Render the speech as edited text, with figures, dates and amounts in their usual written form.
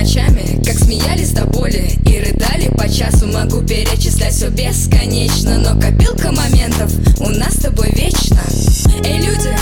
ночами, как смеялись до боли и рыдали по часу. Могу перечислять все бесконечно, но копилка моментов у нас с тобой вечно. Эй, люди,